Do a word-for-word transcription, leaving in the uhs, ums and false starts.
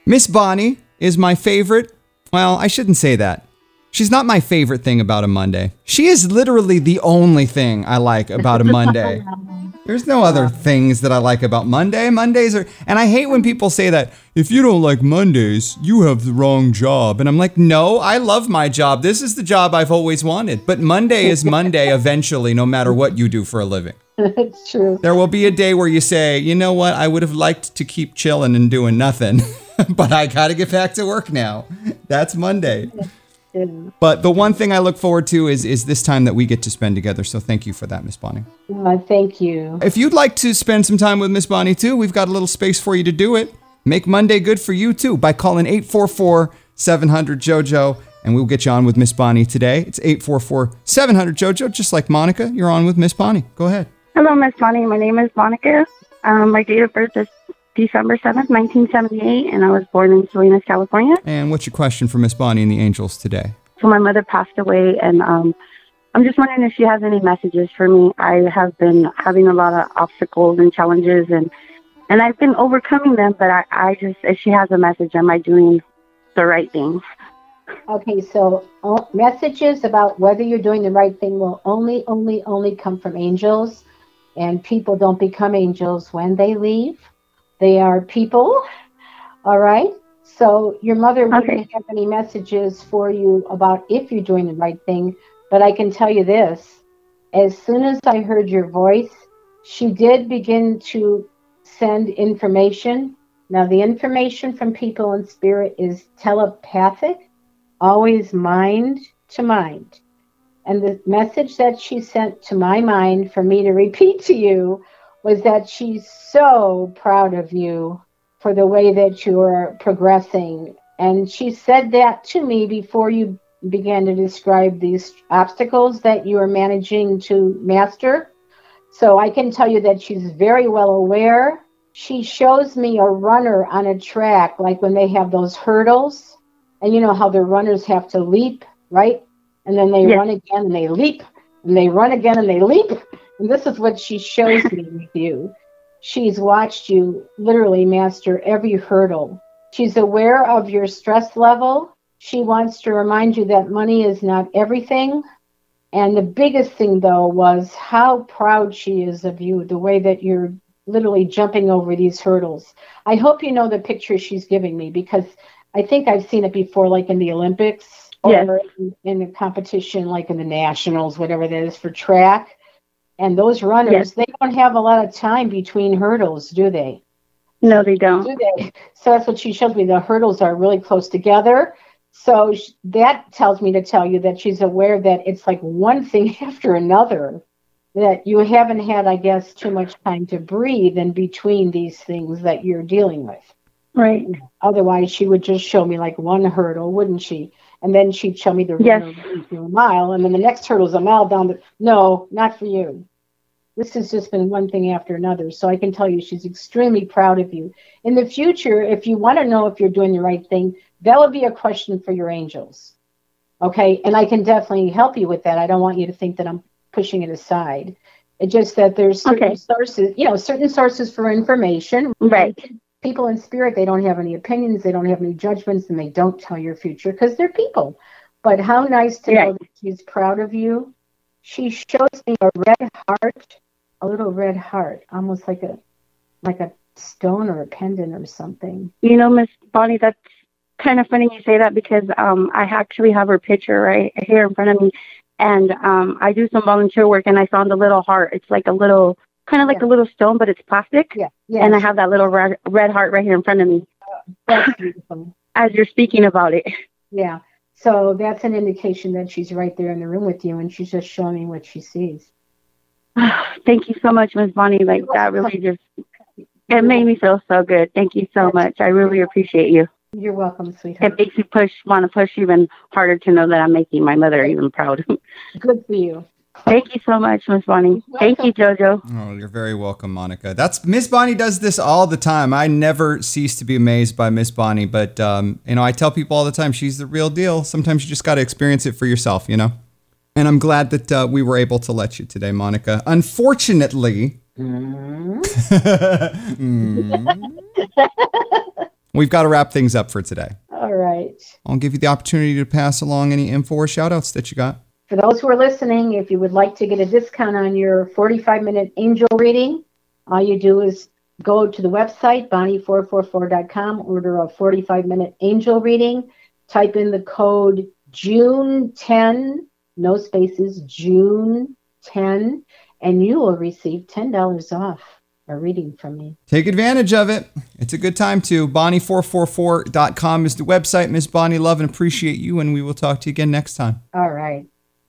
Miss Bonnie is my favorite. Well, I shouldn't say that. She's not my favorite thing about a Monday. She is literally the only thing I like about a Monday. There's no other things that I like about Monday. Mondays are, and I hate when people say that, if you don't like Mondays, you have the wrong job. And I'm like, no, I love my job. This is the job I've always wanted. But Monday is Monday eventually, no matter what you do for a living. It's true. There will be a day where you say, you know what, I would have liked to keep chilling and doing nothing, but I got to get back to work now. That's Monday. Yeah. But the one thing I look forward to is is this time that we get to spend together. So thank you for that, Miss Bonnie. Uh, thank you. If you'd like to spend some time with Miss Bonnie too, we've got a little space for you to do it. Make Monday good for you too by calling eight four four, seven hundred, JoJo, and we'll get you on with Miss Bonnie today. It's eight four four, seven hundred, JoJo, just like Monica. You're on with Miss Bonnie. Go ahead. Hello, Miss Bonnie. My name is Monica. Um, my date of birth is December seventh, nineteen seventy-eight, and I was born in Salinas, California. And what's your question for Miss Bonnie and the Angels today? So my mother passed away, and um, I'm just wondering if she has any messages for me. I have been having a lot of obstacles and challenges, and, and I've been overcoming them, but I, I just, if she has a message, am I doing the right things? Okay, so uh, messages about whether you're doing the right thing will only, only, only come from angels, and people don't become angels when they leave. They are people, all right? So your mother wouldn't Okay. have any messages for you about if you're doing the right thing, but I can tell you this. As soon as I heard your voice, she did begin to send information. Now, the information from people in spirit is telepathic, always mind to mind. And the message that she sent to my mind for me to repeat to you was that she's so proud of you for the way that you are progressing. And she said that to me before you began to describe these obstacles that you are managing to master. So I can tell you that she's very well aware. She shows me a runner on a track, like when they have those hurdles, and you know how the runners have to leap, right? And then they Yes. run again and they leap, and they run again and they leap. And this is what she shows me with you. She's watched you literally master every hurdle. She's aware of your stress level. She wants to remind you that money is not everything. And the biggest thing, though, was how proud she is of you, the way that you're literally jumping over these hurdles. I hope you know the picture she's giving me, because I think I've seen it before, like in the Olympics or Yes. in, in a competition, like in the Nationals, whatever that is for track. And those runners, Yes. they don't have a lot of time between hurdles, do they? No, they don't. Do they? So that's what she shows me. The hurdles are really close together. So sh- that tells me to tell you that she's aware that it's like one thing after another, that you haven't had, I guess, too much time to breathe in between these things that you're dealing with. Right. Otherwise, she would just show me like one hurdle, wouldn't she? And then she'd show me the Yes. hurdle through a mile, and then the next hurdle's a mile down the. No, not for you. This has just been one thing after another. So I can tell you she's extremely proud of you. In the future, if you want to know if you're doing the right thing, that would be a question for your angels. Okay? And I can definitely help you with that. I don't want you to think that I'm pushing it aside. It's just that there's certain Okay. sources, you know, certain sources for information. Right. People in spirit, they don't have any opinions, they don't have any judgments, and they don't tell your future because they're people. But how nice to Right. know that she's proud of you. She shows me a red heart, a little red heart, almost like a like a stone or a pendant or something. You know, Miss Bonnie, that's kind of funny you say that, because um, I actually have her picture right here in front of me. And um, I do some volunteer work, and I found a little heart. It's like a little, kind of like Yeah. a little stone, but it's plastic. Yeah, yeah. And I have that little red, red heart right here in front of me That's beautiful. as you're speaking about it. Yeah. So that's an indication that she's right there in the room with you, and she's just showing me what she sees. Thank you so much, Miss Bonnie. Like, that really just, it made me feel so good. Thank you so much. I really appreciate you. You're welcome, sweetheart. It makes me push, want to push even harder to know that I'm making my mother even proud. Good for you. Thank you so much, Miss Bonnie. Thank you, JoJo. Oh, you're very welcome, Monica. That's Miss Bonnie does this all the time. I never cease to be amazed by Miss Bonnie, but um, you know, I tell people all the time she's the real deal. Sometimes you just got to experience it for yourself, you know. And I'm glad that uh, we were able to let you today, Monica. Unfortunately, mm. We've got to wrap things up for today. All right. I'll give you the opportunity to pass along any info or shout outs that you got. For those who are listening, if you would like to get a discount on your forty-five minute angel reading, all you do is go to the website, bonnie four four four dot com, order a forty-five minute angel reading, type in the code June ten, no spaces, June ten, and you will receive ten dollars off a reading from me. Take advantage of it. It's a good time to. bonnie four four four dot com is the website. Miss Bonnie, love and appreciate you, and we will talk to you again next time. All right.